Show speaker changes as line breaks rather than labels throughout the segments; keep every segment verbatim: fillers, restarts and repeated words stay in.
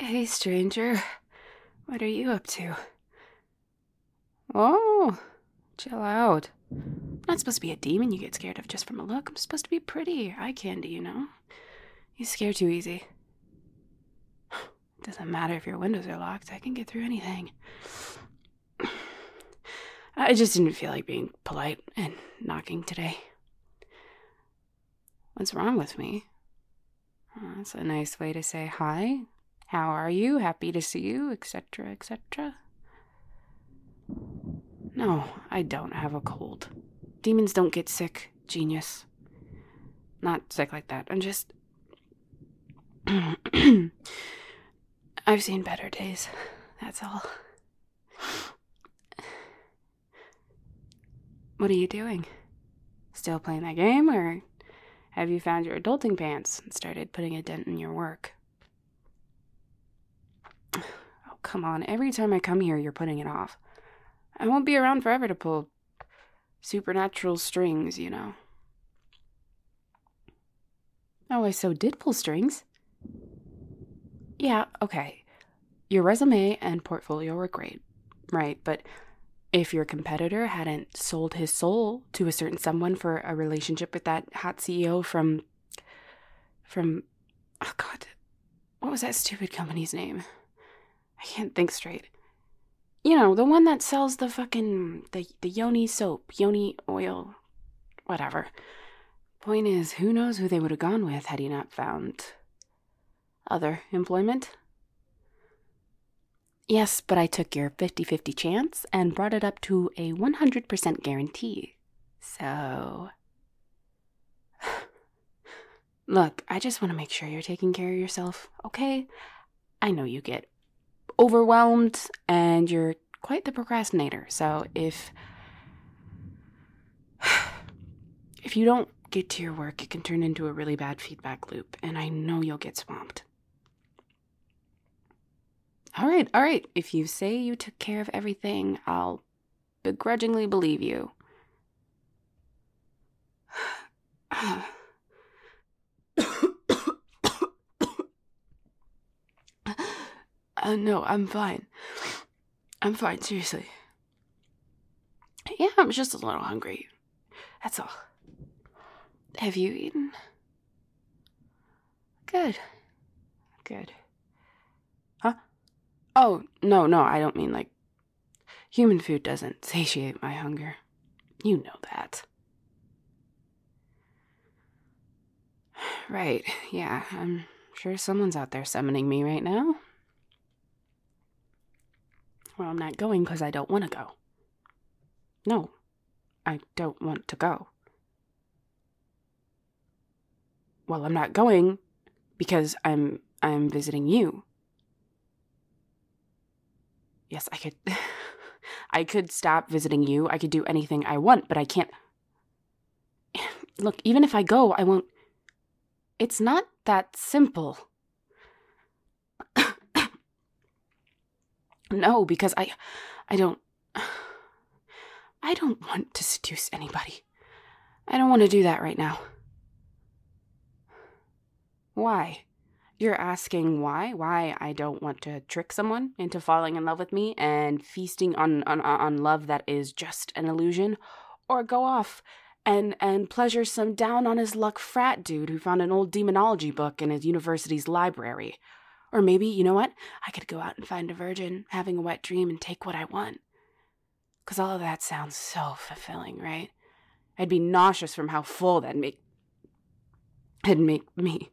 Hey, stranger. What are you up to? Oh, chill out. I'm not supposed to be a demon you get scared of just from a look. I'm supposed to be pretty. Eye candy, you know? You scare too easy. Doesn't matter if your windows are locked. I can get through anything. I just didn't feel like being polite and knocking today. What's wrong with me? Oh, that's a nice way to say hi. How are you? Happy to see you, et cetera, et cetera. No, I don't have a cold. Demons don't get sick, genius. Not sick like that. I'm just... I've seen better days. That's all. What are you doing? Still playing that game, or have you found your adulting pants and started putting a dent in your work? Oh, come on. Every time I come here, you're putting it off. I won't be around forever to pull supernatural strings, you know. Oh, I so did pull strings. Yeah, okay. Your resume and portfolio were great, right? But if your competitor hadn't sold his soul to a certain someone for a relationship with that hot C E O from... From... Oh, God. What was that stupid company's name? I can't think straight. You know, the one that sells the fucking... The, the Yoni soap, Yoni oil, whatever. Point is, who knows who they would have gone with had he not found other employment? Yes, but I took your fifty-fifty chance and brought it up to a one hundred percent guarantee. So... Look, I just want to make sure you're taking care of yourself, okay? I know you get overwhelmed and you're quite the procrastinator, so if... If you don't get to your work, it can turn into a really bad feedback loop, and I know you'll get swamped. All right, all right. If you say you took care of everything, I'll begrudgingly believe you. uh, no, I'm fine. I'm fine, seriously. Yeah, I'm just a little hungry. That's all. Have you eaten? Good. Good. Huh? Oh, no, no, I don't mean like... Human food doesn't satiate my hunger. You know that. Right, yeah, I'm sure someone's out there summoning me right now. Well, I'm not going because I don't want to go. No, I don't want to go. Well, I'm not going because I'm I'm visiting you. Yes, I could I could stop visiting you. I could do anything I want, but I can't. Look, even if I go, I won't. It's not that simple. No, because I I don't I don't want to seduce anybody. I don't want to do that right now. Why? You're asking why? Why I don't want to trick someone into falling in love with me and feasting on, on, on love that is just an illusion? Or go off and, and pleasure some down-on-his-luck frat dude who found an old demonology book in his university's library? Or maybe, you know what? I could go out and find a virgin, having a wet dream, and take what I want. Because all of that sounds so fulfilling, right? I'd be nauseous from how full that'd make... It'd make me...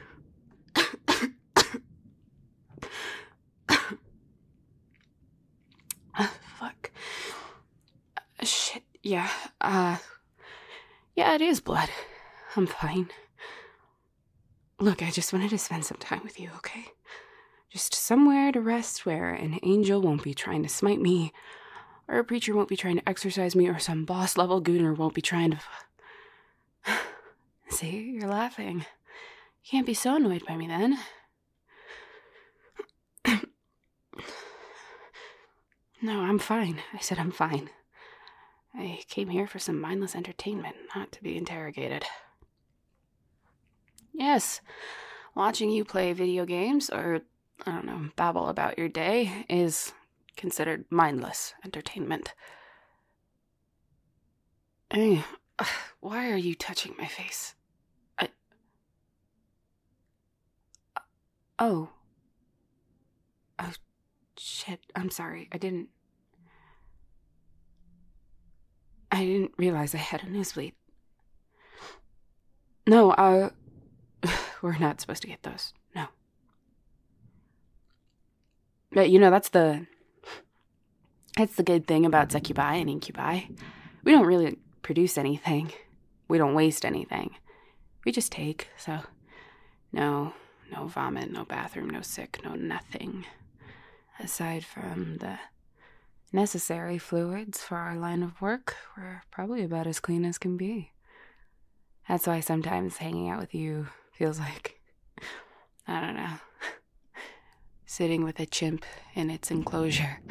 uh, fuck. Uh, shit, yeah. Uh, yeah, it is blood. I'm fine. Look, I just wanted to spend some time with you, okay? Just somewhere to rest where an angel won't be trying to smite me, or a preacher won't be trying to exorcise me, or some boss-level gooner won't be trying to... See, you're laughing. You can't be so annoyed by me then. No, I'm fine. I said I'm fine. I came here for some mindless entertainment, not to be interrogated. Yes, watching you play video games or I don't know, babble about your day is considered mindless entertainment. Hey, why are you touching my face? I... Oh. Oh, shit. I'm sorry. I didn't... I didn't realize I had a nosebleed. No, uh... we're not supposed to get those. No. But, you know, that's the... That's the good thing about succubi and incubi. We don't really produce anything. We don't waste anything. We just take, so... No, no vomit, no bathroom, no sick, no nothing. Aside from the necessary fluids for our line of work, we're probably about as clean as can be. That's why sometimes hanging out with you feels like, I don't know, sitting with a chimp in its enclosure.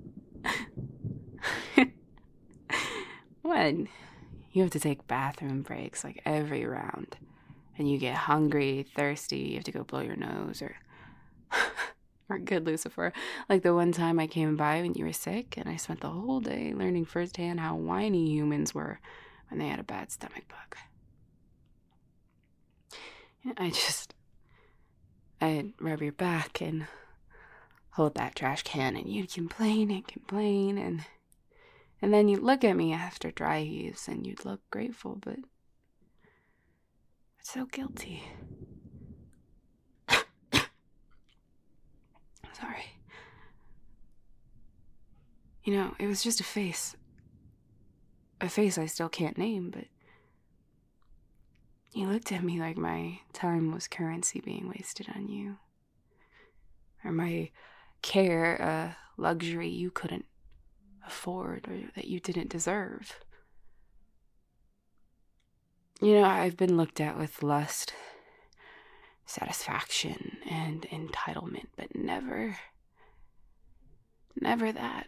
What? You have to take bathroom breaks like every round. And you get hungry, thirsty, you have to go blow your nose, or or good Lucifer. Like the one time I came by when you were sick, and I spent the whole day learning firsthand how whiny humans were when they had a bad stomach bug. I just, I'd rub your back and hold that trash can, and you'd complain and complain, and and then you'd look at me after dry heaves, and you'd look grateful, but so guilty. Sorry. You know, it was just a face. A face I still can't name, but you looked at me like my time was currency being wasted on you. Or my care a luxury you couldn't afford or that you didn't deserve. You know, I've been looked at with lust, satisfaction, and entitlement, but never, never that.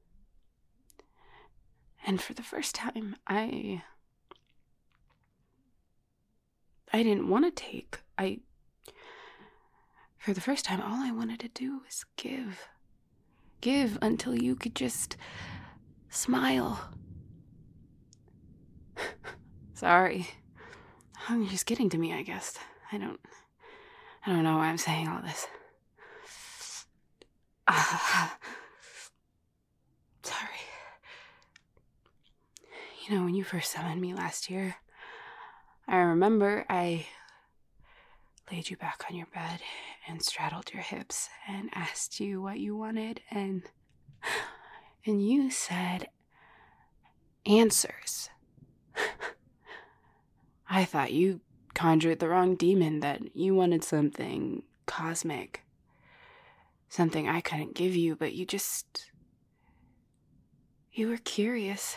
And for the first time, I, I didn't want to take. I, for the first time, all I wanted to do was give. Give until you could just smile. Sorry. I'm just getting to me, I guess. I don't, I don't know why I'm saying all this. Uh, sorry. You know, when you first summoned me last year, I remember I laid you back on your bed and straddled your hips and asked you what you wanted, and and you said answers. I thought you conjured the wrong demon, that you wanted something cosmic, something I couldn't give you, but you just, you were curious.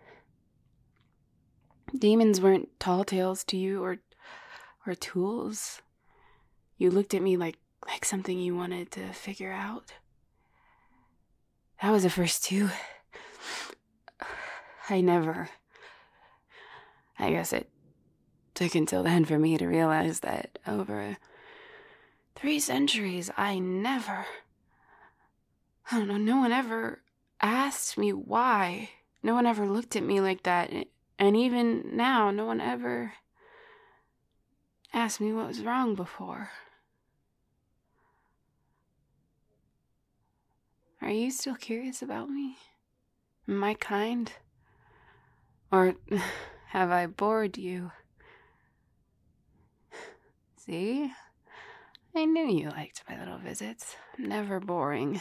Demons weren't tall tales to you or or tools. You looked at me like like something you wanted to figure out. That was the first two. I never... I guess it took until then for me to realize that over three centuries, I never... I don't know, no one ever asked me why. No one ever looked at me like that. And even now, no one ever asked me what was wrong before. Are you still curious about me? Am I kind? Or have I bored you? See? I knew you liked my little visits. Never boring.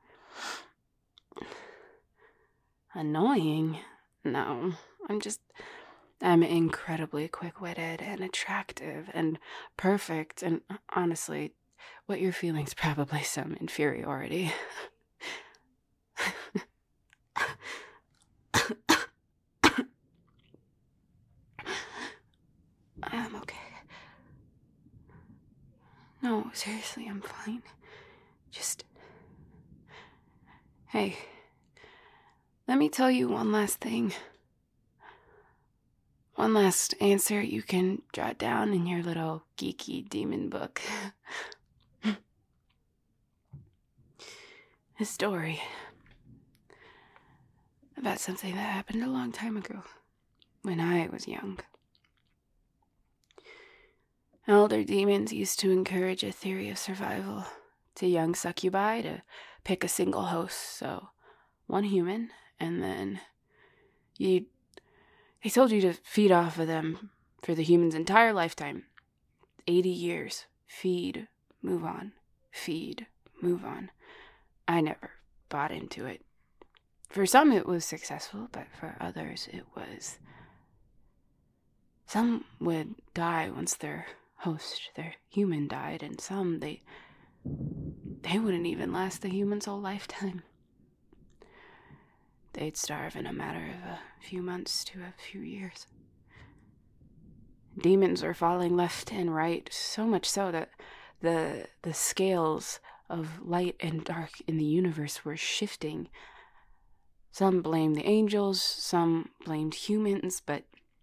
Annoying? No. I'm just... I'm incredibly quick-witted and attractive and perfect, and honestly, what you're feeling is probably some inferiority. I'm okay. No, seriously, I'm fine. Just... Hey, let me tell you one last thing. One last answer you can jot down in your little geeky demon book. a story about something that happened a long time ago, when I was young. Elder demons used to encourage a theory of survival to young succubi to pick a single host, so one human, and then you they told you to feed off of them for the human's entire lifetime. eighty years. Feed, move on. Feed, move on. I never bought into it. For some it was successful, but for others it was... Some would die once their host, their human, died, and some, they they wouldn't even last the human's whole lifetime. They'd starve in a matter of a few months to a few years. Demons were falling left and right, so much so that the the scales of light and dark in the universe were shifting. Some blamed the angels, some blamed humans, but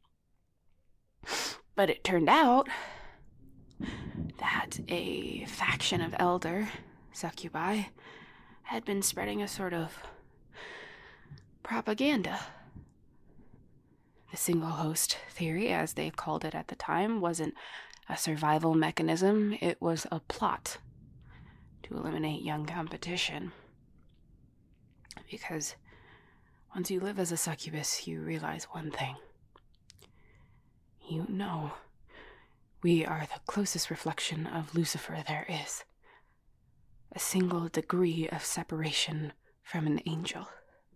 but it turned out that a faction of elder succubi had been spreading a sort of propaganda. The single host theory, as they called it at the time, wasn't a survival mechanism, it was a plot to eliminate young competition. Because once you live as a succubus, you realize one thing. You know, we are the closest reflection of Lucifer there is. A single degree of separation from an angel.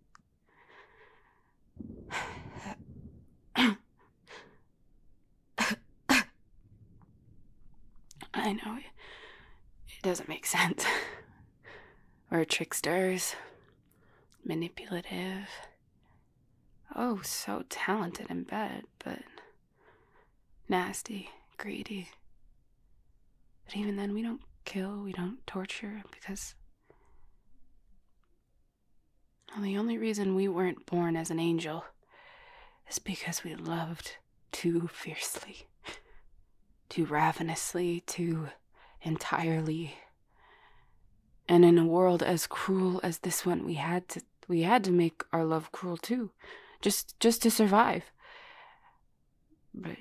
I know, it, it doesn't make sense. We're tricksters, manipulative, oh, so talented in bed, but nasty, greedy. But even then, we don't kill, we don't torture, because well, the only reason we weren't born as an angel is because we loved too fiercely, too ravenously, too entirely. And in a world as cruel as this one, we had to we had to make our love cruel too, just just to survive. But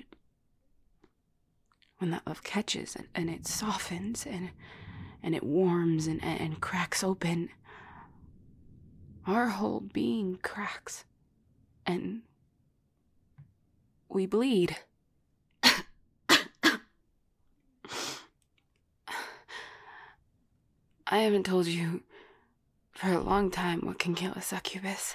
when that love catches and, and it softens and and it warms and, and cracks open, our whole being cracks and we bleed. I haven't told you for a long time what can kill a succubus.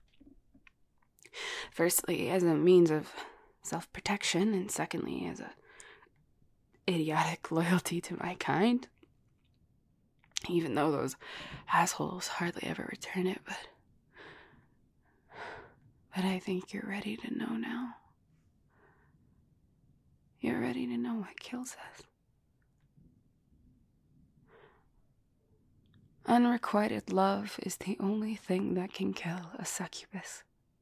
Firstly, as a means of self-protection, and secondly, as a idiotic loyalty to my kind. Even though those assholes hardly ever return it, but... But I think you're ready to know now. You're ready to know what kills us. Unrequited love is the only thing that can kill a succubus.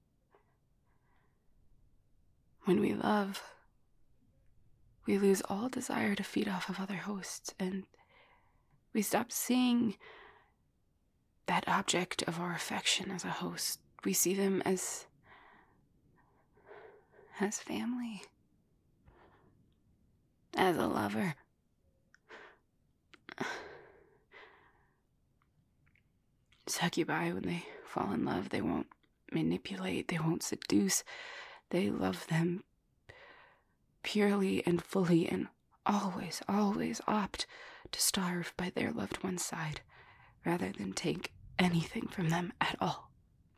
When we love, we lose all desire to feed off of other hosts, and we stop seeing that object of our affection as a host. We see them as, as family, as a lover. Succubi, when they fall in love, they won't manipulate, they won't seduce. They love them purely and fully and always, always opt to starve by their loved one's side rather than take anything from them at all.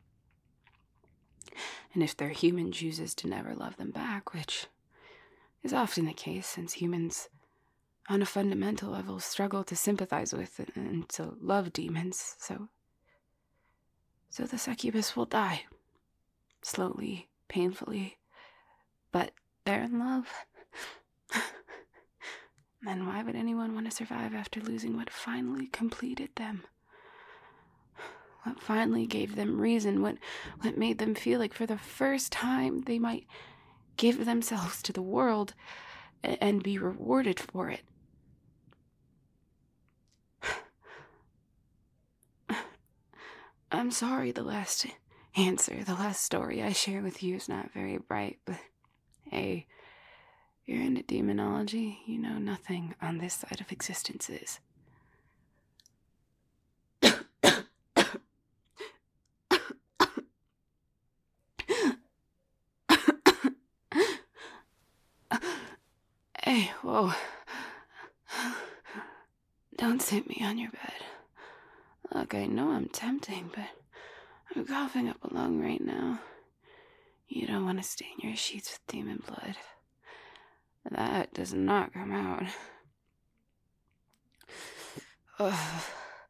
And if their human chooses to never love them back, which is often the case since humans on a fundamental level struggle to sympathize with and to love demons, so so the succubus will die slowly, painfully, but they're in love. Then why would anyone want to survive after losing what finally completed them? What finally gave them reason, what, what made them feel like for the first time they might give themselves to the world and, and be rewarded for it. I'm sorry the last answer, the last story I share with you is not very bright, but hey, you're into demonology. You know nothing on this side of existence is. Hey, whoa. Don't sit me on your bed. Look, I know I'm tempting, but I'm coughing up a lung right now. You don't want to stain your sheets with demon blood. That does not come out. Ugh.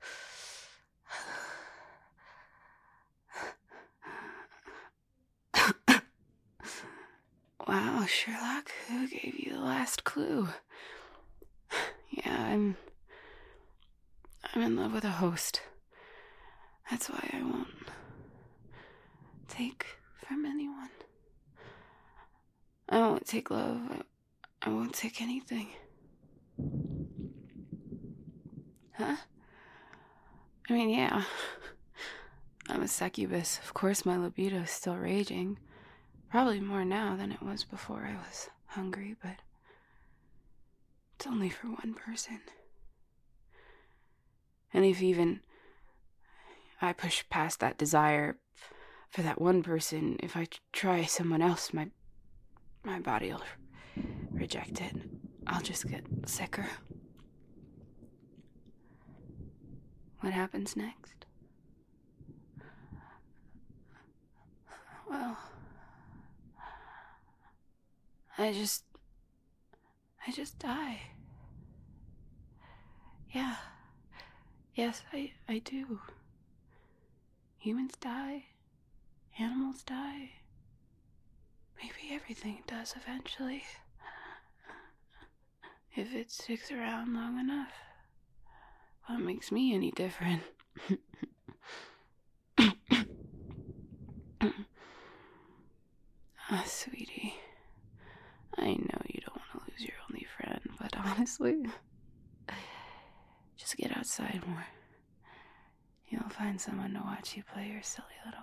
Wow, Sherlock, who gave you the last clue? Yeah, I'm... I'm in love with a host. That's why I won't take from anyone. I won't take love. I, I won't take anything. Huh? I mean, yeah. I'm a succubus. Of course my libido is still raging. Probably more now than it was before I was hungry, but it's only for one person. And if even I push past that desire for that one person, if I try someone else, my my body will reject it. I'll just get sicker. What happens next? Well, I just... I just die. Yeah. Yes, I, I do. Humans die. Animals die. Maybe everything does eventually. If it sticks around long enough. What makes me any different? Ah, oh, sweetie. I know you don't want to lose your only friend, but honestly, just get outside more. You'll find someone to watch you play your silly little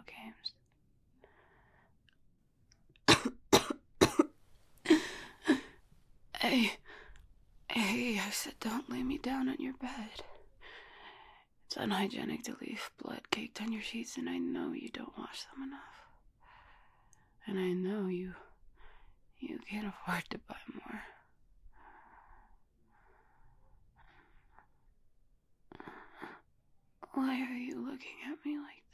games. Hey, hey, I said don't lay me down on your bed. It's unhygienic to leave blood caked on your sheets, and I know you don't wash them enough. And I know you, you can't afford to buy more. Why are you looking at me like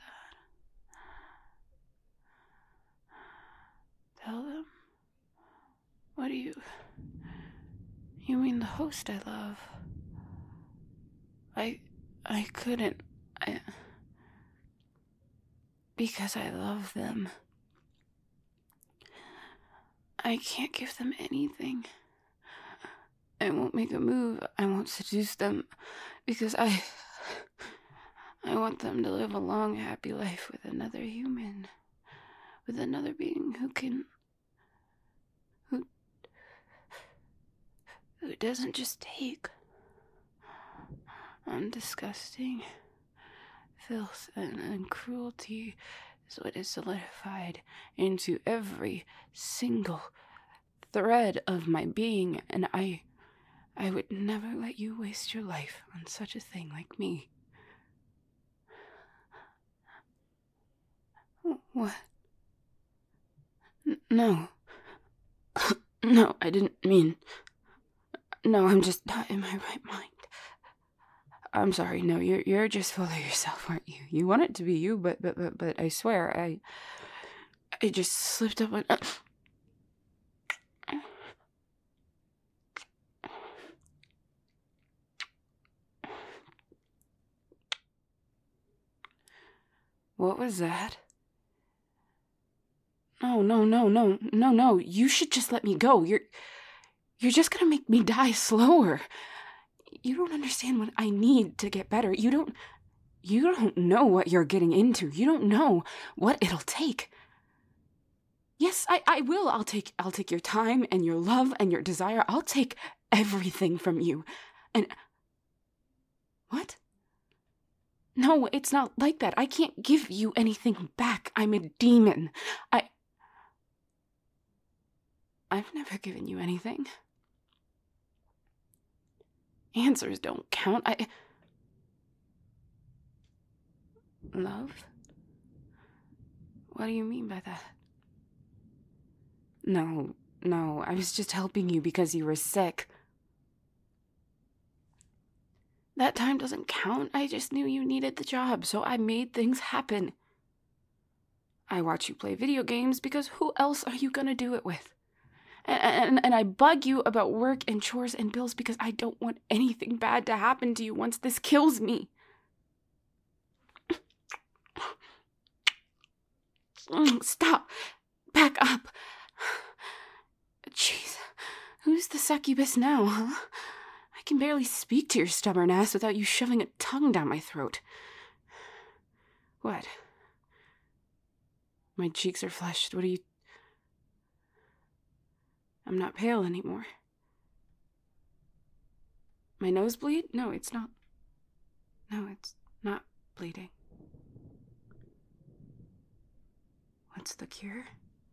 that? Tell them. What do you... You mean the host I love? I... I couldn't... I... Because I love them. I can't give them anything. I won't make a move. I won't seduce them. Because I... I want them to live a long, happy life with another human. With another being who can... Who... Who doesn't just take on disgusting filth and, and cruelty is what is solidified into every single thread of my being, and I I would never let you waste your life on such a thing like me. What? N- no. No, I didn't mean... No, I'm just not in my right mind. I'm sorry, no, you're you're just full of yourself, aren't you? You want it to be you, but but but, but I swear, I I just slipped up on... What was that? No, no, no, no, no, no. You should just let me go. You're you're just gonna make me die slower. You don't understand what I need to get better. You don't you don't know what you're getting into. You don't know what it'll take. Yes, I, I will. I'll take I'll take your time and your love and your desire. I'll take everything from you. And what? No, it's not like that. I can't give you anything back. I'm a demon. I... I've never given you anything. Answers don't count. I... Love? What do you mean by that? No, no, I was just helping you because you were sick. That time doesn't count. I just knew you needed the job, so I made things happen. I watch you play video games because who else are you gonna do it with? And, and, and I bug you about work and chores and bills because I don't want anything bad to happen to you once this kills me. Stop. Back up. Jeez. Who's the succubus now, huh? I can barely speak to your stubborn ass without you shoving a tongue down my throat. What? My cheeks are flushed. What are you... I'm not pale anymore. My nose bleed? No, it's not. No, it's not bleeding. What's the cure?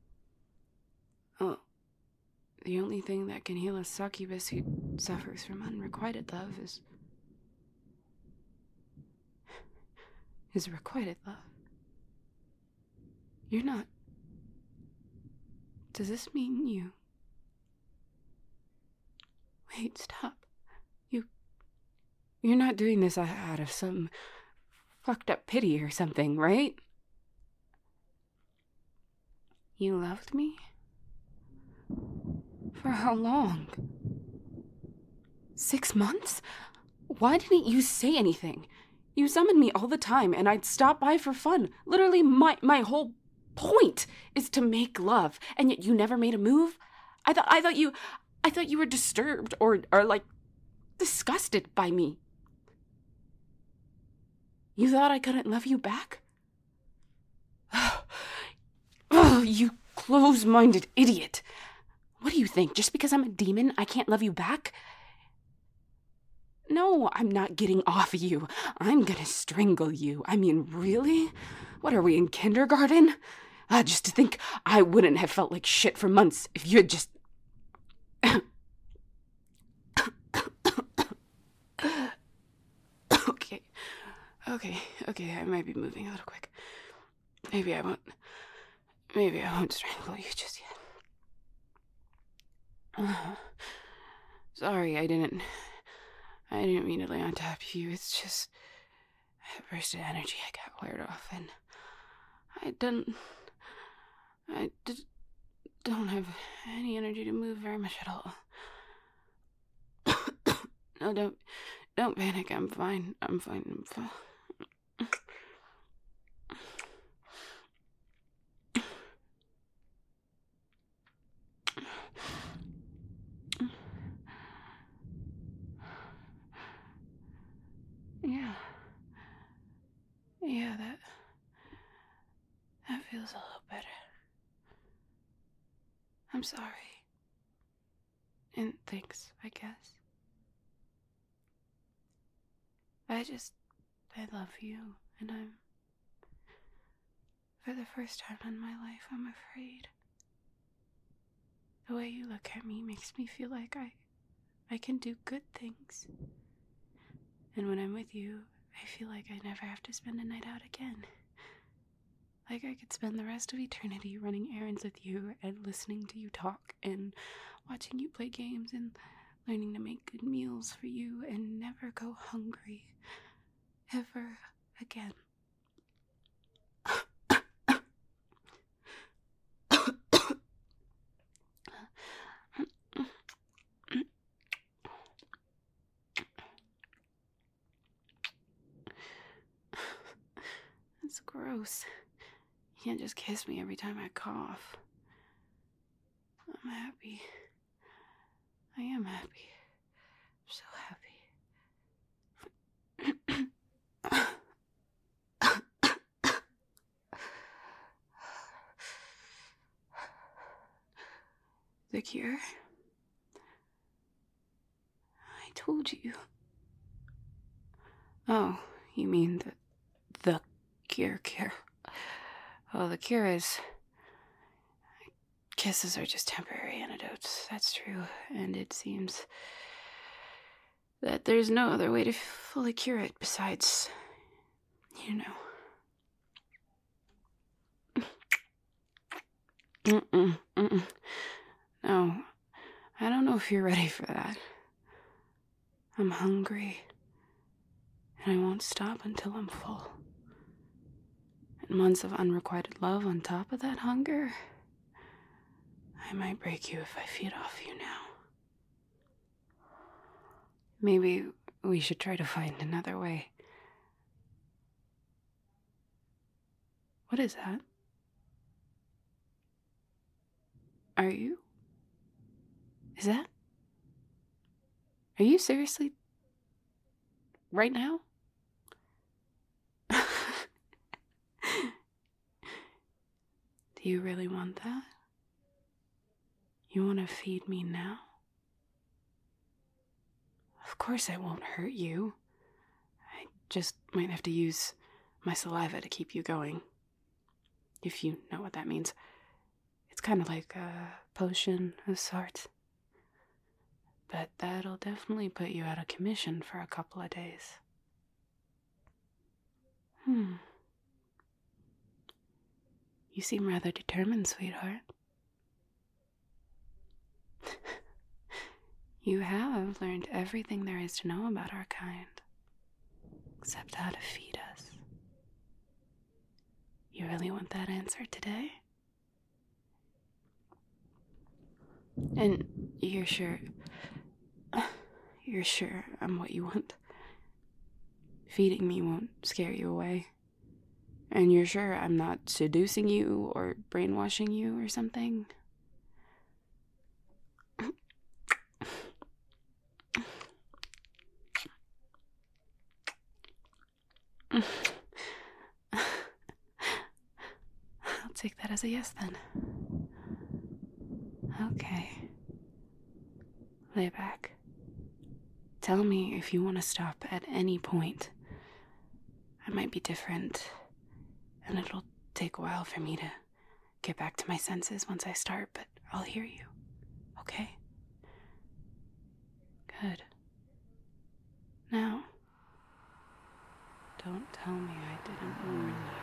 Oh, the only thing that can heal a succubus who suffers from unrequited love is... is requited love. You're not... Does this mean you... Wait, stop. You... You're not doing this out of some fucked up pity or something, right? You loved me? For how long? Six months? Why didn't you say anything? You summoned me all the time, and I'd stop by for fun. Literally, my, my whole point is to make love, and yet you never made a move? I thought I thought you I thought you were disturbed or or like disgusted by me. You thought I couldn't love you back? Oh, you close-minded idiot. What do you think? Just because I'm a demon, I can't love you back? No, I'm not getting off of you. I'm gonna strangle you. I mean, really? What are we, in kindergarten? Uh, just to think I wouldn't have felt like shit for months if you had just... okay. Okay, okay, I might be moving a little quick. Maybe I won't... Maybe I won't strangle you just yet. Uh, sorry, I didn't... I didn't mean to lay on top of you. It's just a burst of energy I got wired off, and I don't... I did, don't have any energy to move very much at all. No, don't... Don't panic. I'm fine. I'm fine. I'm fine. Yeah. Yeah, that... That feels a little better. I'm sorry. And thanks, I guess. I just... I love you, and I'm... For the first time in my life, I'm afraid. The way you look at me makes me feel like I... I can do good things. And when I'm with you, I feel like I never have to spend a night out again. Like I could spend the rest of eternity running errands with you and listening to you talk and watching you play games and learning to make good meals for you and never go hungry ever again. It's gross. You can't just kiss me every time I cough. I'm happy. I am happy. I'm so happy. The cure? I told you. Oh, you mean that The cure, cure. Well, the cure is kisses are just temporary antidotes. That's true. And it seems that there's no other way to fully cure it besides, you know. Mm-mm, mm-mm. No, I don't know if you're ready for that. I'm hungry, and I won't stop until I'm full. And months of unrequited love on top of that hunger, I might break you if I feed off you now. Maybe we should try to find another way. What is that? Are you? Is that? Are you seriously? Right now? Do you really want that? You want to feed me now? Of course I won't hurt you. I just might have to use my saliva to keep you going. If you know what that means. It's kind of like a potion of sorts. But that'll definitely put you out of commission for a couple of days. Hmm. You seem rather determined, sweetheart. You have learned everything there is to know about our kind, except how to feed us. You really want that answer today? And you're sure... You're sure I'm what you want? Feeding me won't scare you away? And you're sure I'm not seducing you or brainwashing you or something? I'll take that as a yes then. Okay. Lay back. Tell me if you want to stop at any point. I might be different, and it'll take a while for me to get back to my senses once I start, but I'll hear you. Okay? Good. Now, don't tell me I didn't warn you.